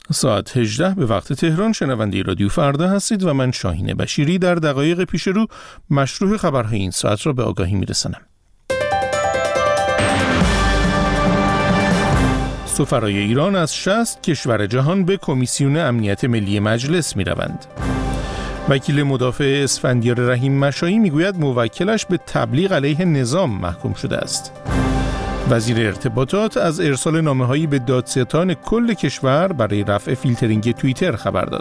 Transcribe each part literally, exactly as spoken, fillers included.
ساعت هجده به وقت تهران شنونده رادیو فردا هستید و من شاهین بشیری در دقایق پیش رو مشروع خبرهای این ساعت را به آگاهی میرسانم. سفرای ایران از شصت کشور جهان به کمیسیون امنیت ملی مجلس می روند. وکیل مدافع اسفندیار رحیم مشایی می گوید موکلش به تبلیغ علیه نظام محکوم شده است. وزیر ارتباطات از ارسال نامه‌هایی به دادستان کل کشور برای رفع فیلترینگ توییتر خبر داد.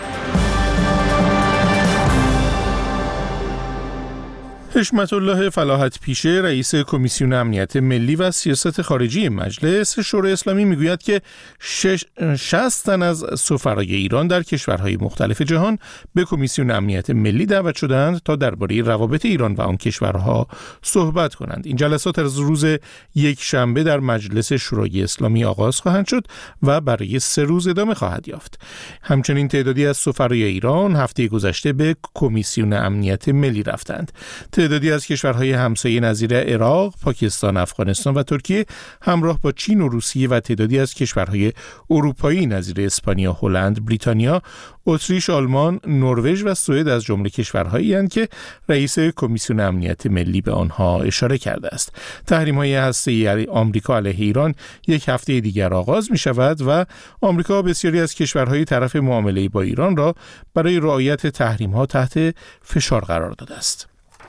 حشمت الله فلاحت پیشه رئیس کمیسیون امنیت ملی و سیاست خارجی مجلس شورای اسلامی میگوید که شصت تن از سفرای ایران در کشورهای مختلف جهان به کمیسیون امنیت ملی دعوت شدند تا درباره روابط ایران و آن کشورها صحبت کنند. این جلسات از روز یک شنبه در مجلس شورای اسلامی آغاز خواهند شد و برای سه روز ادامه خواهد یافت. همچنین تعدادی از سفرای ایران هفته گذشته به کمیسیون امنیت ملی رفتند. تعدادی از کشورهای همسایه نظیر عراق، پاکستان، افغانستان و ترکیه همراه با چین و روسیه و تعدادی از کشورهای اروپایی نظیر اسپانیا، هلند، بریتانیا، اتریش، آلمان، نروژ و سوئد از جمله کشورهایی هستند که رئیس کمیسیون امنیت ملی به آنها اشاره کرده است. تحریم‌های هسته‌ای آمریکا علیه ایران یک هفته دیگر آغاز می شود و آمریکا بسیاری از کشورهای طرف معامله با ایران را برای رعایت تحریم‌ها تحت فشار قرار داده است.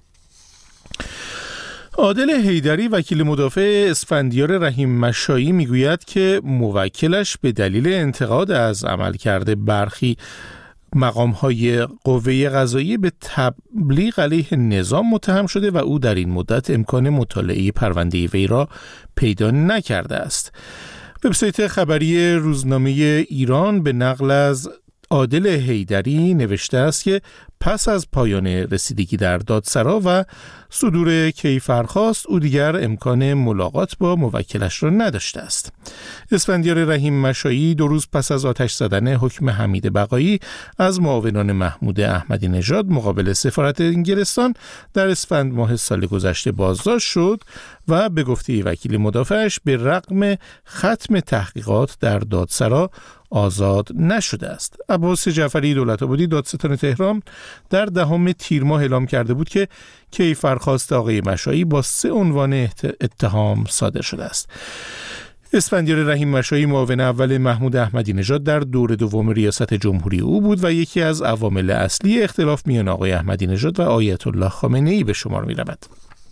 عادل حیدری وکیل مدافع اسفندیار رحیم مشایی میگوید که موکلش به دلیل انتقاد از عملکرد برخی مقام‌های قوه قضاییه به تبلیغ علیه نظام متهم شده و او در این مدت امکان مطالعه پرونده وی را پیدا نکرده است. وبسایت خبری روزنامه ایران به نقل از عادل حیدری نوشته است که پس از پایان رسیدگی در دادسرا و صدور کیفرخواست او دیگر امکان ملاقات با موکلش را نداشته است. اسفندیار رحیم مشایی دو روز پس از آتش زدن حکم حمید بقایی از معاونان محمود احمدی نژاد مقابل سفارت انگلستان در اسفند ماه سال گذشته بازداشت شد و به گفته وکیل مدافعش به رغم ختم تحقیقات در دادسرا آزاد نشده است. عباس جعفری دولت‌آبادی دادستان تهران در دهم تیر ماه اعلام کرده بود که کیفرخواست آقای مشایی با سه عنوان اتهام صادر شده است. اسفندیار رحیم مشایی معاون اول محمود احمدی نژاد در دور دوم ریاست جمهوری او بود و یکی از عوامل اصلی اختلاف میان آقای احمدی نژاد و آیت الله خامنه‌ای به شمار می‌رود.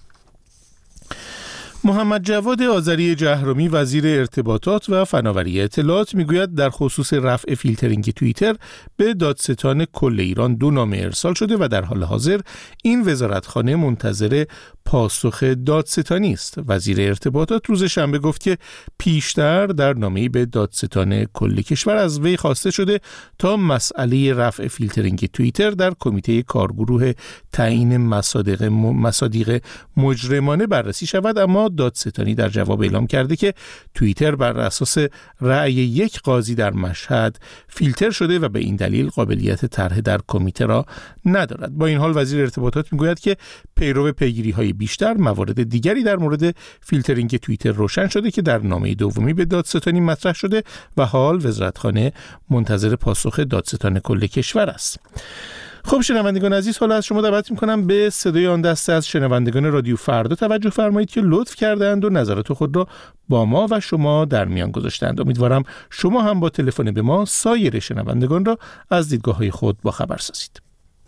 محمد جواد آذری جهرومی وزیر ارتباطات و فناوری اطلاعات میگوید در خصوص رفع فیلترینگ توییتر به دادستان کل ایران دو نامه ارسال شده و در حال حاضر این وزارتخانه منتظر پاسخ دادستانی است. وزیر ارتباطات روز شنبه گفت که پیشتر در نامه‌ای به دادستان کل کشور از وی خواسته شده تا مسئله رفع فیلترینگ توییتر در کمیته کارگروه تعیین مصادیق مصادیق مجرمانه بررسی شود، اما دادستانی در جواب اعلام کرده که توییتر بر اساس رأی یک قاضی در مشهد فیلتر شده و به این دلیل قابلیت طرح در کمیته را ندارد. با این حال وزیر ارتباطات میگوید که پیرو پیگیری‌های بیشتر موارد دیگری در مورد فیلترینگ توییتر روشن شده که در نامه دومی به دادستانی مطرح شده و حال وزارتخانه منتظر پاسخ دادستان کل کشور است. خب شنوندگان عزیز، حالا از شما دعوت می‌کنم به صدای آن دسته از شنوندگان رادیو فردا توجه فرمایید که لطف کردند و نظرات خود را با ما و شما در میان گذاشتند. امیدوارم شما هم با تلفن به ما سایر شنوندگان را از دیدگاه‌های خود باخبر سازید.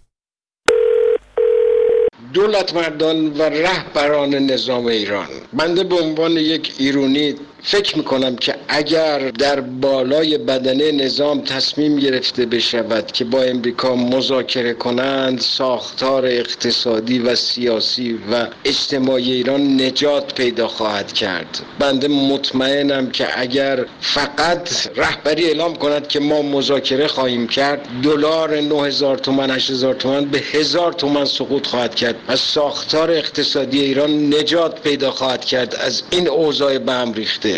دولت مردان و رهبران نظام ایران، بنده به عنوان یک ایرانی فکر میکنم که اگر در بالای بدنه نظام تصمیم گرفته بشود که با امریکا مذاکره کنند، ساختار اقتصادی و سیاسی و اجتماعی ایران نجات پیدا خواهد کرد. بنده مطمئنم که اگر فقط رهبری اعلام کند که ما مذاکره خواهیم کرد، دلار نه هزار تومان هشت هزار تومان به هزار تومان سقوط خواهد کرد. از ساختار اقتصادی ایران نجات پیدا خواهد کرد از این اوضاع به هم ریخته.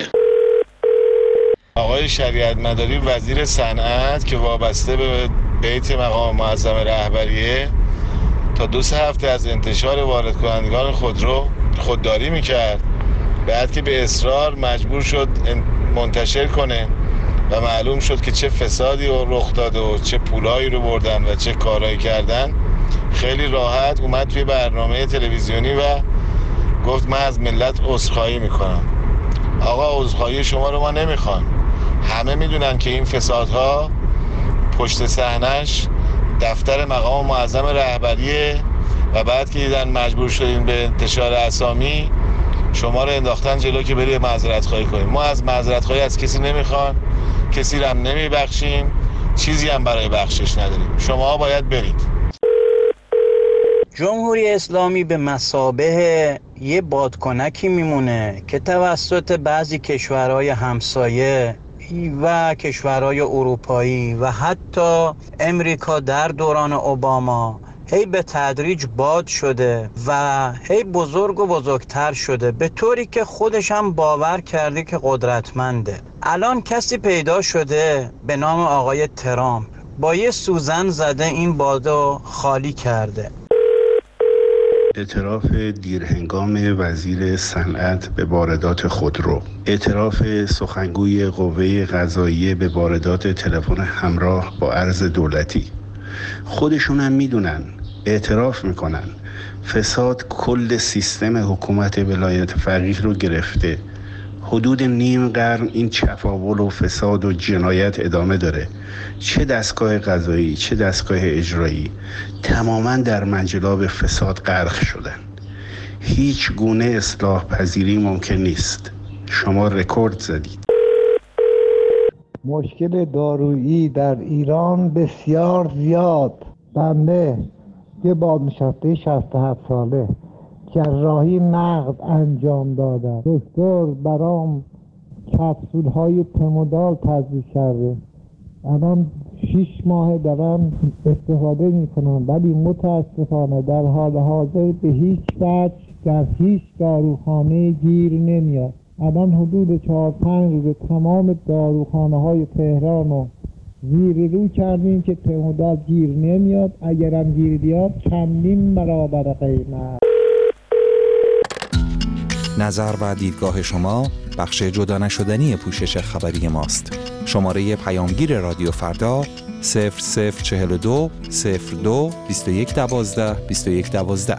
آقای شریعت مداری وزیر صنعت که وابسته به بیت مقام معظم رهبریه تا دو سه هفته از انتشار وارد کنندگان خودرو خودداری میکرد، بعد که به اصرار مجبور شد منتشر کنه و معلوم شد که چه فسادی رخ داده و چه پولایی رو بردن و چه کارایی کردن، خیلی راحت اومد توی برنامه تلویزیونی و گفت من از ملت عذرخواهی میکنم. آقا عذرخواهی شما رو ما نمیخوان. همه میدونن که این فسادها پشت صحنه‌اش دفتر مقام معظم رهبریه و بعد که دیدن مجبور شدین به انتشار اسامی شما رو انداختن جلو که بری معذرت خواهی کنیم. ما از معذرت خواهی از کسی نمیخوان، کسی رو هم نمیبخشیم، چیزی هم برای بخشش نداریم. شما باید برید. جمهوری اسلامی به مثابه یه بادکنکی میمونه که توسط بعضی کشورهای همسایه و کشورهای اروپایی و حتی امریکا در دوران اوباما هی به تدریج باد شده و هی بزرگ و بزرگتر شده، به طوری که خودش هم باور کرده که قدرتمنده. الان کسی پیدا شده به نام آقای ترامپ با یه سوزن زده این بادو خالی کرده. اعتراف دیرهنگام وزیر صنعت به واردات خودرو، اعتراف سخنگوی قوه قضاییه به واردات تلفن همراه با ارز دولتی. خودشون هم میدونن، اعتراف میکنن فساد کل سیستم حکومت ولایت فقیه رو گرفته. حدود نیم قرن این چپاول و فساد و جنایت ادامه داره. چه دستگاه قضایی چه دستگاه اجرایی تماما در منجلاب فساد غرق شدن. هیچ گونه اصلاح پذیری ممکن نیست. شما رکورد زدید. مشکل دارویی در ایران بسیار زیاد. بنده یه بازنشسته شصت و هفت ساله جراحی نقد انجام دادم. دکتر برام کپسول های تمودال تجویز کرده. الان شیش ماه دارم استفاده میکنم، ولی متاسفانه در حال حاضر به هیچ وجه در هیچ داروخانه گیر نمیاد. الان حدود چهار پنج روز تمام داروخانه های تهران رو زیر رو کردیم که تمودال گیر نمیاد. اگرم گیر بیاد چندین برابر قیمت. نظر و دیدگاه شما بخش جدا نشدنی پوشش خبری ماست. شماره پیامگیر رادیو فردا صفر صفر چهل و دو صفر دو بیست و یک دوازده بیست و یک دوازده.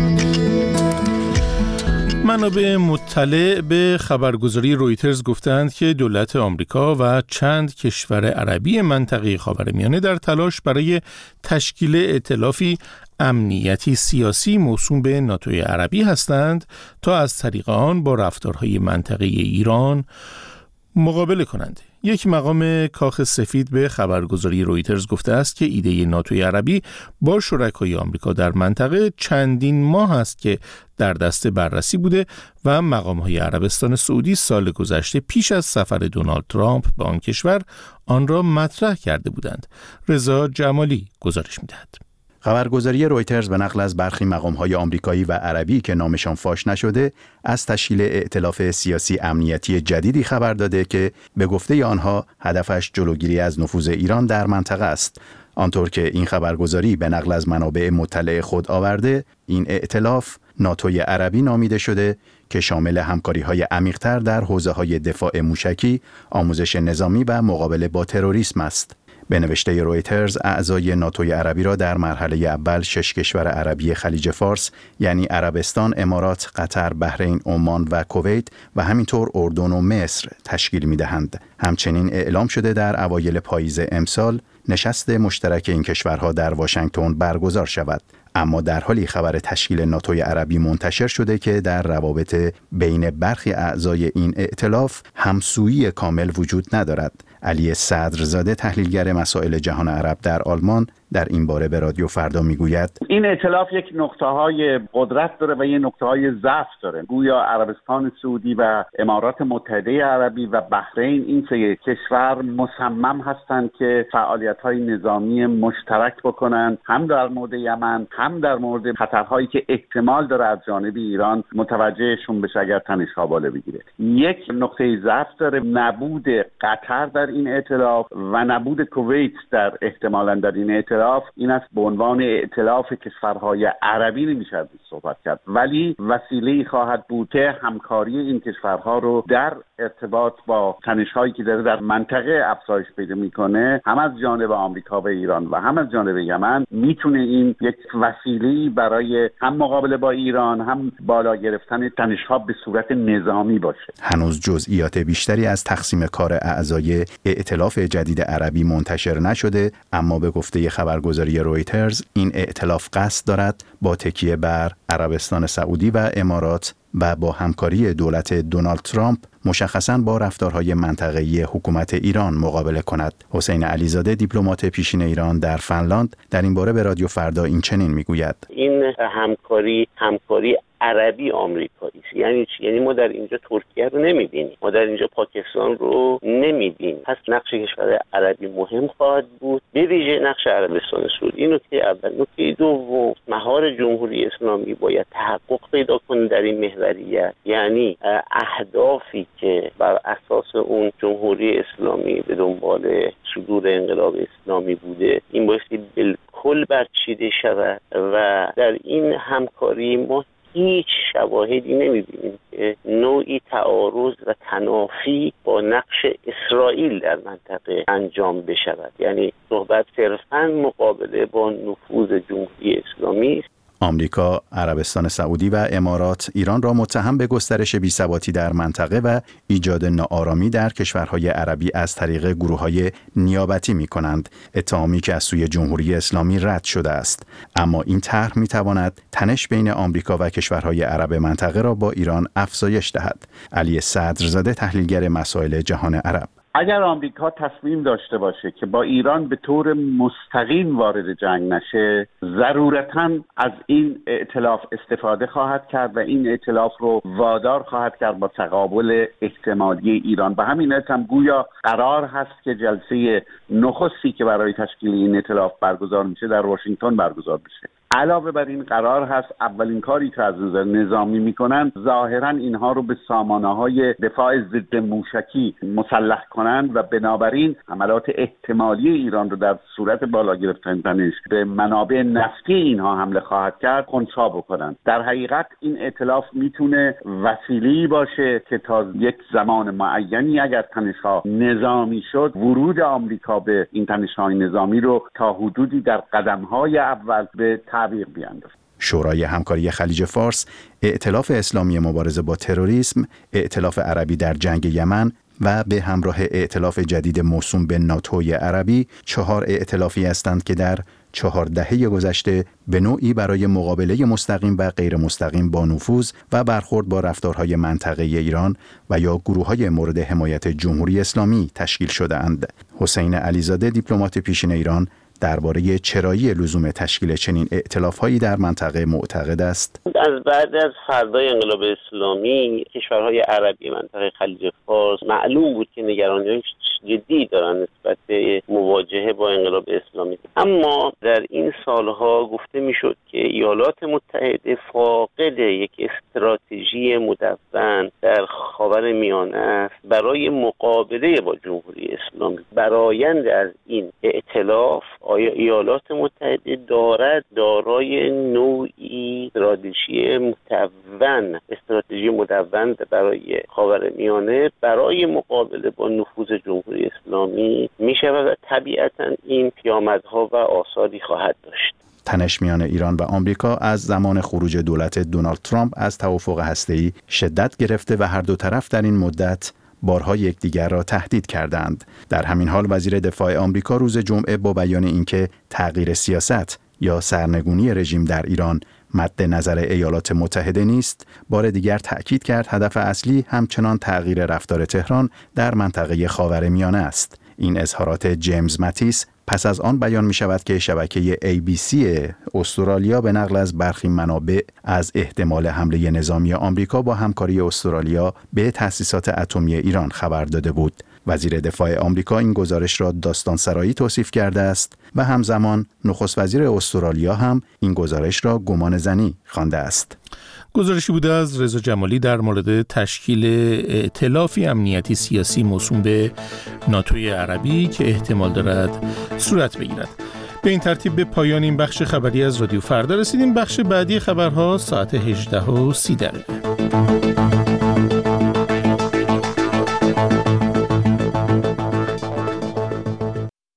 منابع مطلع به خبرگزاری رویترز گفتند که دولت آمریکا و چند کشور عربی منطقه خاورمیانه در تلاش برای تشکیل ائتلافی امنیتی سیاسی موسوم به ناتوی عربی هستند تا از طریق آن با رفتارهای منطقه ایران مقابله کنند. یک مقام کاخ سفید به خبرگزاری رویترز گفته است که ایده ناتوی عربی با شرکای آمریکا در منطقه چندین ماه است که در دست بررسی بوده و مقام‌های عربستان سعودی سال گذشته پیش از سفر دونالد ترامپ به آن کشور آن را مطرح کرده بودند. رضا جمالی گزارش می‌دهد. خبرگزاری رویترز به نقل از برخی مقام‌های آمریکایی و عربی که نامشان فاش نشده از تشکیل ائتلاف سیاسی امنیتی جدیدی خبر داده که به گفته آنها هدفش جلوگیری از نفوذ ایران در منطقه است. آنطور که این خبرگزاری به نقل از منابع مطلع خود آورده، این ائتلاف ناتوی عربی نامیده شده که شامل همکاری‌های عمیق‌تر در حوزه‌های دفاع موشکی، آموزش نظامی و مقابله با تروریسم است. به نوشته رویترز، اعضای ناتوی عربی را در مرحله اول شش کشور عربی خلیج فارس یعنی عربستان، امارات، قطر، بحرین، عمان و کویت و همینطور اردن و مصر تشکیل می‌دهند. همچنین اعلام شده در اوایل پاییز امسال نشست مشترک این کشورها در واشنگتن برگزار شود. اما در حالی خبر تشکیل ناتوی عربی منتشر شده که در روابط بین برخی اعضای این ائتلاف همسویی کامل وجود ندارد. علی صدرزاده، تحلیلگر مسائل جهان عرب در آلمان، در این باره به رادیو فردا میگوید این ائتلاف یک نقطه‌های قدرت داره و یک نقطه‌های ضعف داره. گویا عربستان سعودی و امارات متحده عربی و بحرین، این سه کشور مصمم هستند که فعالیت‌های نظامی مشترک بکنن، هم در مورد یمن هم در مورد خطرهایی که احتمال داره از جانب ایران متوجهشون بشه اگر تنش‌ها بالا بگیره. یک نقطه ضعف داره نبود قطر در این ائتلاف و نبود کویت در احتمالاً در این ائتلاف ائتلاف این است به عنوان ائتلاف کشورهای عربی نمیشه صحبت کرد، ولی وسیله‌ای خواهد بود که همکاری این کشورها رو در ارتباط با تنش‌هایی که داره در منطقه افزایش پیدا میکنه، هم از جانب آمریکا و ایران و هم از جانب یمن، میتونه این یک وسیله‌ای برای هم مقابله با ایران هم بالا گرفتن تنش‌ها به صورت نظامی باشه. هنوز جزئیات بیشتری از تقسیم کار اعضای ائتلاف جدید عربی منتشر نشده، اما به گفته خبرگزاری رویترز این ائتلاف قصد دارد با تکیه بر عربستان سعودی و امارات و با همکاری دولت دونالد ترامپ مشخصاً با رفتارهای منطقه‌ای حکومت ایران مقابله کند. حسین علیزاده دیپلمات پیشین ایران در فنلاند در این باره به رادیو فردا این چنین میگوید: این همکاری همکاری عربی آمریکایی است. یعنی چی؟ یعنی ما در اینجا ترکیه رو نمی‌بینیم، ما در اینجا پاکستان رو نمی‌بینیم. پس نقش کشور عربی مهم خواهد بود، به ویژه نقش عربستان سعودی. این نکته اول. نکته دوم، مهار جمهوری اسلامی باید تحقق پیدا کنه در این محوریت، یعنی اهدافی که بر اساس اون جمهوری اسلامی به دنبال صدور انقلاب اسلامی بوده این بایستی بالکل برچیده شود و در این همکاری ما هیچ شواهدی نمی‌بینیم که نوعی تعارض و تنافی با نقش اسرائیل در منطقه انجام بشود. یعنی صحبت صرفاً مقابله با نفوذ جمهوری اسلامی است. آمریکا، عربستان سعودی و امارات ایران را متهم به گسترش بی‌ثباتی در منطقه و ایجاد ناآرامی در کشورهای عربی از طریق گروه‌های نیابتی می‌کنند، اتهامی که از سوی جمهوری اسلامی رد شده است. اما این طرح می‌تواند تنش بین آمریکا و کشورهای عرب منطقه را با ایران افزایش دهد. علی صدرزاده، تحلیلگر مسائل جهان عرب: اگر آمریکا تصمیم داشته باشه که با ایران به طور مستقیم وارد جنگ نشه، ضرورتاً از این ائتلاف استفاده خواهد کرد و این ائتلاف رو وادار خواهد کرد با تقابل احتمالی ایران. به همین علت هم گویا قرار هست که جلسه نخستی که برای تشکیل این ائتلاف برگزار میشه در واشنگتن برگزار بشه. علاوه بر این قرار هست اولین کاری که از نظر نظامی میکنن ظاهرا اینها رو به سامانه‌های دفاع ضد موشکی مسلح کنند و بنابراین حملات احتمالی ایران رو در صورت بالا گرفتن تنش به منابع نفتی اینها حمله خواهد کرد کنسا بکنن. در حقیقت این ائتلاف میتونه وسیله‌ای باشه که تا یک زمان معینی اگر تنش‌ها نظامی شد، ورود آمریکا به این تنش‌های نظامی رو تا حدودی در قدم‌های اول به تعبیر بیاندازه. شورای همکاری خلیج فارس، ائتلاف اسلامی مبارزه با تروریسم، ائتلاف عربی در جنگ یمن و به همراه ائتلاف جدید موسوم به ناتوی عربی، چهار ائتلافی هستند که در چهار دهه گذشته به نوعی برای مقابله مستقیم و غیر مستقیم با نفوذ و برخورد با رفتارهای منطقه‌ای ایران و یا گروه‌های مورد حمایت جمهوری اسلامی تشکیل شده‌اند. حسین علیزاده، دیپلمات پیشین ایران، درباره چرایی لزوم تشکیل چنین ائتلاف‌هایی در منطقه معتقد است: از بعد از فردای انقلاب اسلامی کشورهای عربی منطقه خلیج فارس معلوم بود که نگرانی‌های جدی دارن نسبت به مواجهه با انقلاب اسلامی، اما در این سالها گفته میشد که ایالات متحده فاقد یک استراتژی مدون در خاورمیانه است برای مقابله با جمهوری اسلامی. برآیند از این ائتلاف آیا ایالات متحده دارد دارای نوعی استراتژی مدون استراتژی مدون برای خاورمیانه برای مقابله با نفوذ جمهوری اسلامی می شود و طبیعتا این پیامدها و آثاری خواهد داشت. تنش میان ایران و آمریکا از زمان خروج دولت دونالد ترامپ از توافق هسته‌ای شدت گرفته و هر دو طرف در این مدت بارها یکدیگر را تهدید کردند. در همین حال وزیر دفاع آمریکا روز جمعه با بیان اینکه تغییر سیاست یا سرنگونی رژیم در ایران مد نظر ایالات متحده نیست، بار دیگر تأکید کرد هدف اصلی همچنان تغییر رفتار تهران در منطقه خاورمیانه است. این اظهارات جیمز ماتیس پس از آن بیان می شود که شبکه ای بی سی استرالیا به نقل از برخی منابع از احتمال حمله نظامی آمریکا با همکاری استرالیا به تأسیسات اتمی ایران خبر داده بود. وزیر دفاع آمریکا این گزارش را داستانسرایی توصیف کرده است و همزمان نخست وزیر استرالیا هم این گزارش را گمان زنی خوانده است. گزارشی بوده از رضا جمالی در مورد تشکیل ائتلافی امنیتی سیاسی موسوم به ناتوی عربی که احتمال دارد صورت بگیرد. به این ترتیب به پایان این بخش خبری از رادیو فردا رسیدیم. بخش بعدی خبرها ساعت هجده و سی دقیقه.